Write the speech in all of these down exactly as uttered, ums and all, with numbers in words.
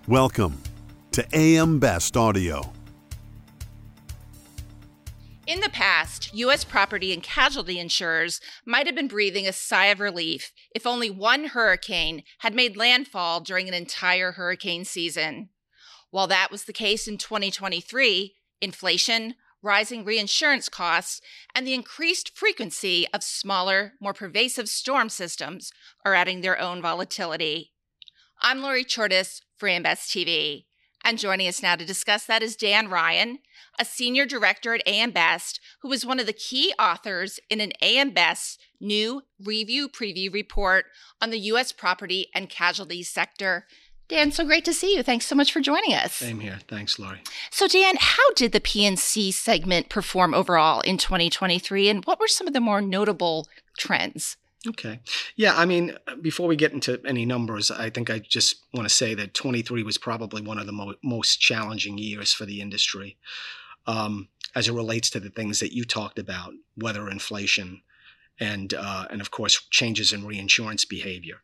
Welcome to A M Best Audio. In the past, U S property and casualty insurers might have been breathing a sigh of relief if only one hurricane had made landfall during an entire hurricane season. While that was the case in twenty twenty-three, inflation, rising reinsurance costs, and the increased frequency of smaller, more pervasive storm systems are adding their own volatility. I'm Lori Chortis for A M Best T V, and joining us now to discuss that is Dan Ryan, a senior director at A M Best, who was one of the key authors in an A M Best new review preview report on the U S property and casualty sector. Dan, so great to see you. Thanks so much for joining us. Same here. Thanks, Lori. So, Dan, how did the P and C segment perform overall in twenty twenty-three, and what were some of the more notable trends? Okay. Yeah, I mean, before we get into any numbers, I think I just want to say that twenty-three was probably one of the mo- most challenging years for the industry um, as it relates to the things that you talked about, weather, inflation, and, uh, and of course, changes in reinsurance behavior.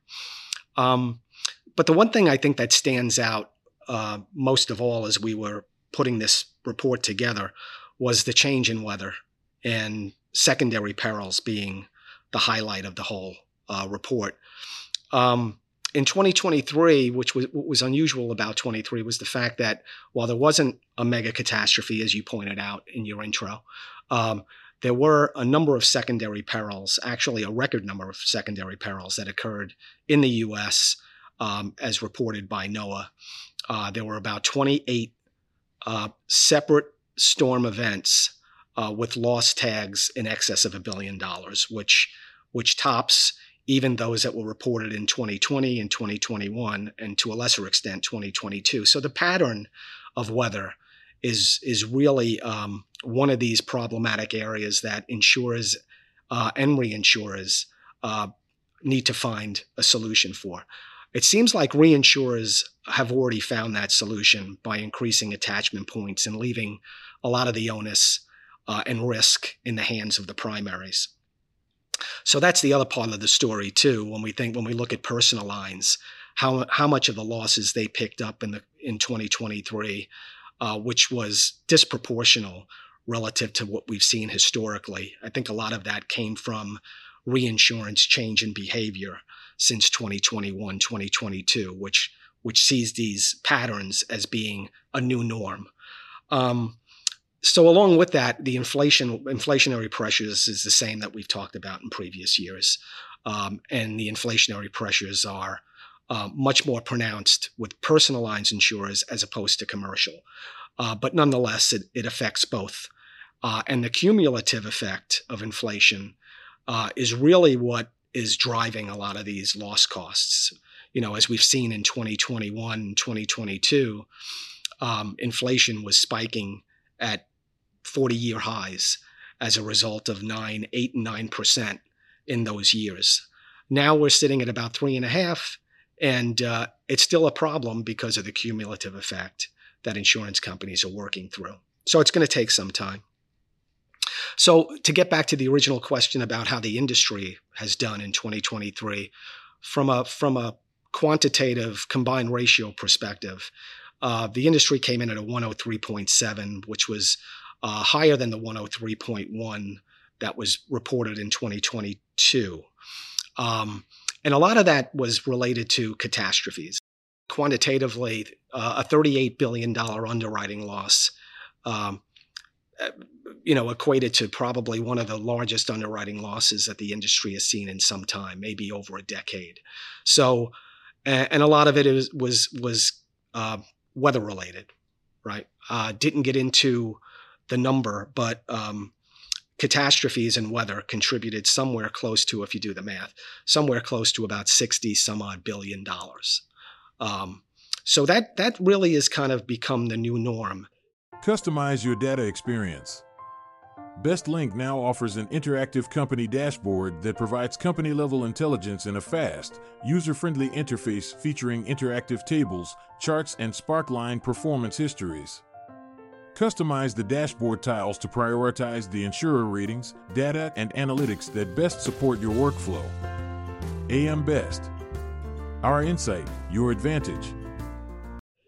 Um, but the one thing I think that stands out uh, most of all as we were putting this report together was the change in weather and secondary perils being the highlight of the whole uh, report. Um, in twenty twenty-three, which was what was unusual about twenty-three, was the fact that while there wasn't a mega catastrophe, as you pointed out in your intro, um, there were a number of secondary perils, actually a record number of secondary perils that occurred in the U S um, as reported by NOAA. Uh, there were about twenty-eight uh, separate storm events Uh, with loss tags in excess of a billion dollars, which which tops even those that were reported in twenty twenty and twenty twenty-one, and to a lesser extent twenty twenty-two. So the pattern of weather is is really um, one of these problematic areas that insurers uh, and reinsurers uh, need to find a solution for. It seems like reinsurers have already found that solution by increasing attachment points and leaving a lot of the onus Uh, and risk in the hands of the primaries. So that's the other part of the story too. When we think, when we look at personal lines, how how much of the losses they picked up in the in twenty twenty-three, uh, which was disproportional relative to what we've seen historically. I think a lot of that came from reinsurance change in behavior since twenty twenty-one, twenty twenty-two, which which sees these patterns as being a new norm. Um, So along with that, the inflation, inflationary pressures is the same that we've talked about in previous years. Um, and the inflationary pressures are uh, much more pronounced with personal lines insurers as opposed to commercial. Uh, but nonetheless, it, it affects both. Uh, and the cumulative effect of inflation uh, is really what is driving a lot of these loss costs. You know, as we've seen in twenty twenty-one and twenty twenty-two, um, inflation was spiking at forty-year highs as a result of nine, eight, and nine percent in those years. Now we're sitting at about three and a half, and uh, it's still a problem because of the cumulative effect that insurance companies are working through. So it's going to take some time. So to get back to the original question about how the industry has done in twenty twenty-three, from a from a quantitative combined ratio perspective, uh, the industry came in at a one oh three point seven, which was Uh, higher than the one oh three point one that was reported in twenty twenty-two. Um, and a lot of that was related to catastrophes. Quantitatively, uh, a thirty-eight billion dollars underwriting loss, um, you know, equated to probably one of the largest underwriting losses that the industry has seen in some time, maybe over a decade. So, and a lot of it is, was, was uh, weather related, right? Uh, didn't get into the number, but um, catastrophes and weather contributed somewhere close to, if you do the math, somewhere close to about sixty some odd billion dollars. Um, so that that really has kind of become the new norm. Customize your data experience. BestLink now offers an interactive company dashboard that provides company-level intelligence in a fast, user-friendly interface featuring interactive tables, charts, and Sparkline performance histories. Customize the dashboard tiles to prioritize the insurer ratings, data, and analytics that best support your workflow. A M Best. Our insight, your advantage.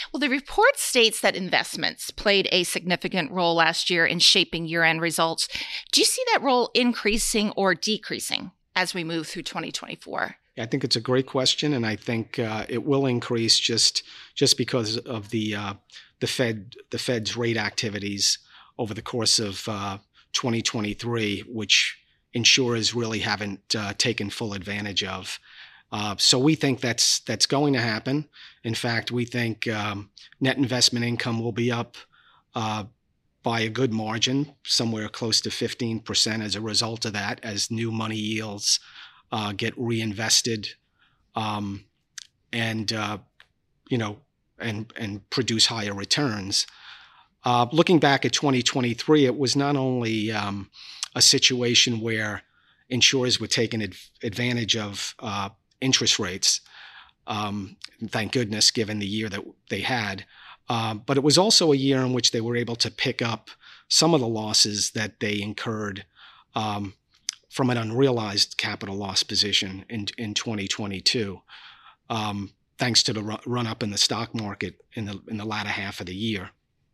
Well, the report states that investments played a significant role last year in shaping year-end results. Do you see that role increasing or decreasing as we move through twenty twenty-four? I think it's a great question, and I think uh, it will increase just just because of the uh, the Fed the Fed's rate activities over the course of uh, twenty twenty-three, which insurers really haven't uh, taken full advantage of. Uh, so we think that's that's going to happen. In fact, we think um, net investment income will be up uh, by a good margin, somewhere close to fifteen percent as a result of that, as new money yields uh, get reinvested um, and uh, you know and and produce higher returns. Uh, looking back at twenty twenty-three, it was not only um, a situation where insurers were taking ad- advantage of uh, interest rates, um, thank goodness, given the year that they had. Uh, but it was also a year in which they were able to pick up some of the losses that they incurred um, from an unrealized capital loss position in, in twenty twenty-two, um, thanks to the run up in the stock market in the in the latter half of the year.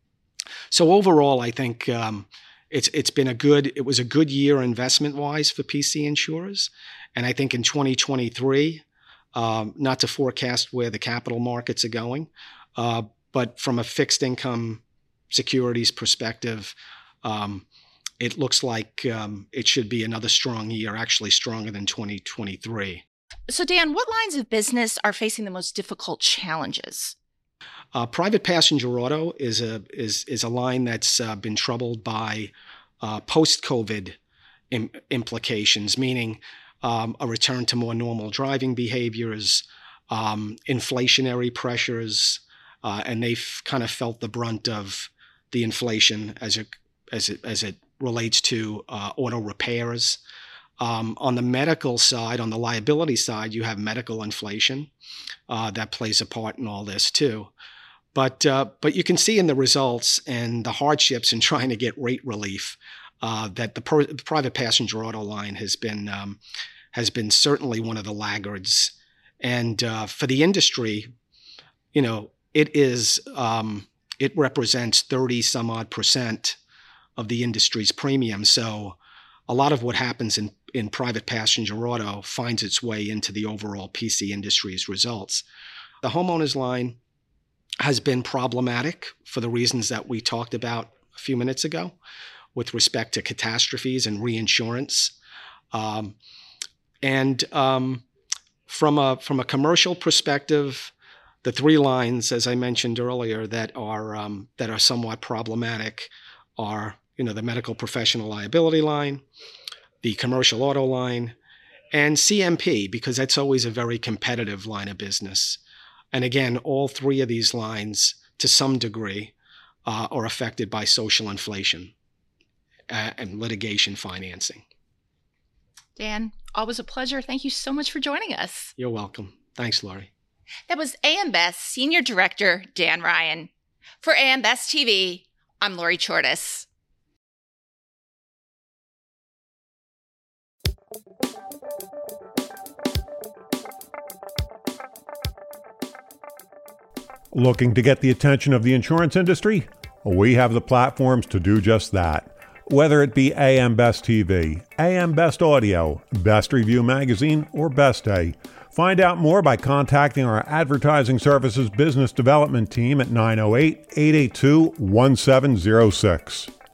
So overall, I think um, it's it's been a good it was a good year investment wise for P C insurers. And I think in twenty twenty-three, um, not to forecast where the capital markets are going, uh, but from a fixed income securities perspective, um, it looks like um, it should be another strong year, actually stronger than twenty twenty-three. So Dan, what lines of business are facing the most difficult challenges? Uh, private passenger auto is a is is a line that's uh, been troubled by uh, post-COVID im- implications, meaning Um, a return to more normal driving behaviors, um, inflationary pressures, uh, and they've kind of felt the brunt of the inflation as it as it as it relates to uh, auto repairs. Um, on the medical side, on the liability side, you have medical inflation uh, that plays a part in all this too. But uh, but you can see in the results and the hardships in trying to get rate relief uh, that the, per- the private passenger auto line has been um, has been certainly one of the laggards. And uh, for the industry, you know, it is um, it represents thirty some odd percent of the industry's premium. So a lot of what happens in, in private passenger auto finds its way into the overall P C industry's results. The homeowners line has been problematic for the reasons that we talked about a few minutes ago with respect to catastrophes and reinsurance. Um, and um, from a from a commercial perspective, the three lines, as I mentioned earlier, that are um, that are somewhat problematic are, you know, the medical professional liability line, the commercial auto line, and C M P, because that's always a very competitive line of business. And again, all three of these lines, to some degree, uh, are affected by social inflation uh, and litigation financing. Dan, always a pleasure. Thank you so much for joining us. You're welcome. Thanks, Laurie. That was A M Best Senior Director Dan Ryan. For A M Best T V, I'm Laurie Chortis. Looking to get the attention of the insurance industry? We have the platforms to do just that. Whether it be A M Best T V, A M Best Audio, Best Review Magazine, or Best Day, find out more by contacting our Advertising Services Business Development Team at nine oh eight, eight eight two, one seven oh six.